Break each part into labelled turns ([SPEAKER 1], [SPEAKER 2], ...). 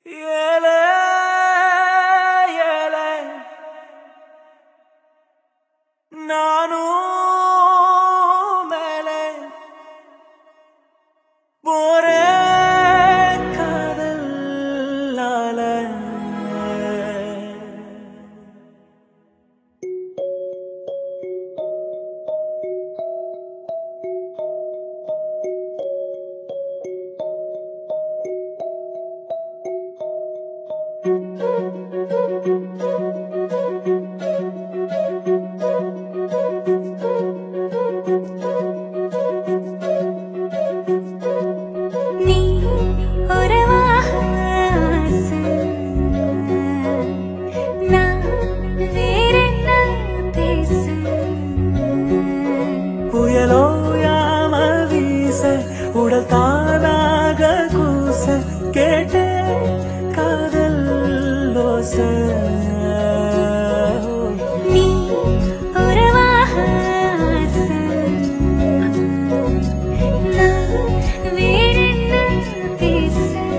[SPEAKER 1] ஏலே ஏலே நானும் மேலே போறேன் காதலால
[SPEAKER 2] நீ உறவாக ஆசை நான் வேறென்ன பேச
[SPEAKER 1] புயலோ யாம வீச உடல் தானாக கூச கேட்டே காதல் லோச
[SPEAKER 2] நீ உறவாக ஆசை நான் வேறென்ன பேச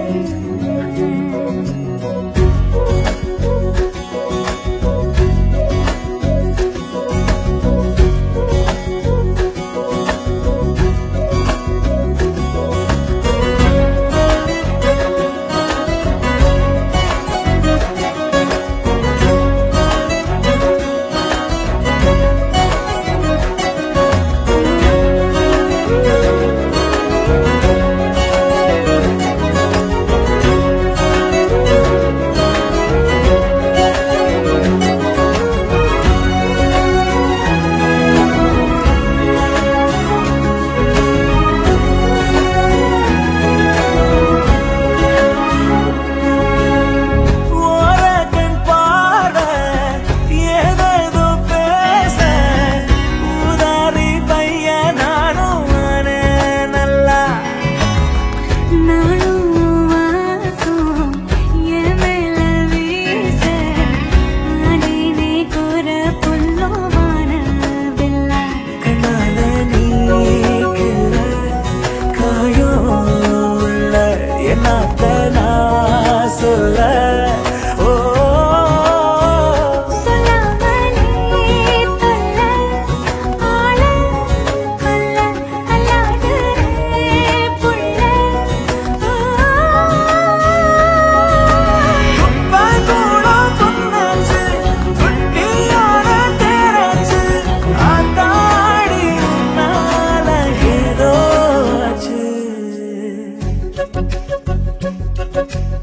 [SPEAKER 1] ஓரக்கண் பார்வை ஏதேதோ பேச ஊதாரி பையன் நானும் ஆனே நல்லா
[SPEAKER 2] நானும் வாசம் என் மேல வீச ஆனேனே கோர புல்லோமான வில்லா
[SPEAKER 1] கண்ணால நீ கிள்ள காயம் உள்ள என்னாத்த நான் சொல்ல ஓ
[SPEAKER 2] சொல்லாமலே தொல்ல ஆள கொல்ல அல்லாடுறே புள்ள
[SPEAKER 1] குப்பை கூடம் துண்ணாச்சு குட்டியான தேராச்சு ஆத்தாடி உன்னால ஏதோ ஆச்சு